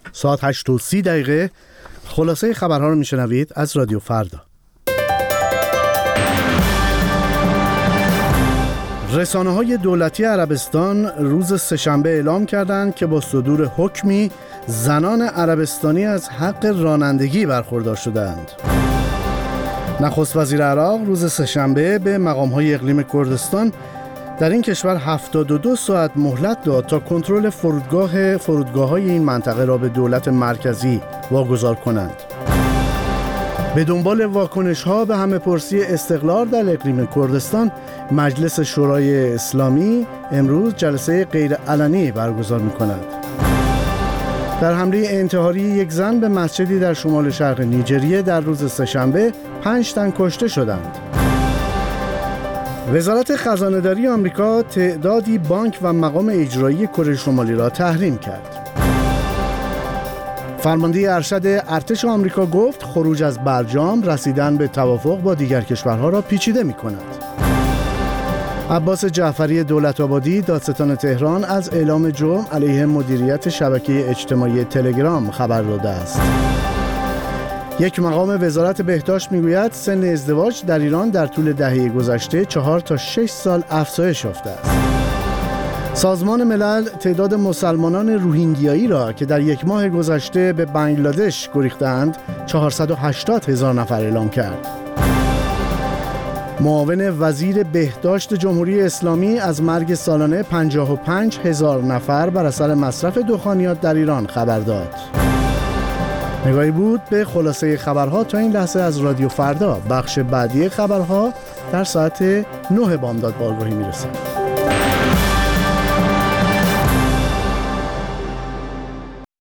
ساعت 8:30 خلاصه خبرها رو میشنوید از رادیو فردا. رسانه‌های دولتی عربستان روز سه‌شنبه اعلام کردند که با صدور حکمی زنان عربستانی از حق رانندگی برخوردار شدند. نخست وزیر عراق روز سه‌شنبه به مقام‌های اقلیم کردستان در این کشور 72 ساعت مهلت داد تا کنترل فرودگاه‌های این منطقه را به دولت مرکزی واگذار کنند. به دنبال واکنش‌ها به همه‌پرسی استقلال در اقلیم کردستان، مجلس شورای اسلامی امروز جلسه غیرعلنی برگزار می‌کند. در حمله انتحاری یک زن به مسجدی در شمال شرق نیجریه در روز سه‌شنبه 5 تن کشته شدند. وزارت خزانه‌داری آمریکا تعدادی بانک و مقام اجرایی کره شمالی را تحریم کرد. فرمانده ارشد ارتش آمریکا گفت خروج از برجام رسیدن به توافق با دیگر کشورها را پیچیده می‌کند. عباس جعفری دولت‌آبادی دادستان تهران از اعلام جرم علیه مدیریت شبکه اجتماعی تلگرام خبر داده است. یک مقام وزارت بهداشت میگوید سن ازدواج در ایران در طول دهه گذشته 4 تا 6 سال افزایش یافته است. سازمان ملل تعداد مسلمانان روهینگیایی را که در یک ماه گذشته به بنگلادش گریختند 480,000 نفر اعلام کرد. معاون وزیر بهداشت جمهوری اسلامی از مرگ سالانه 55,000 نفر بر اثر مصرف دخانیات در ایران خبر داد. نگاهی بود به خلاصه خبرها تا این لحظه از رادیو فردا. بخش بعدی خبرها در ساعت 9 بامداد به آگاهی میرسد.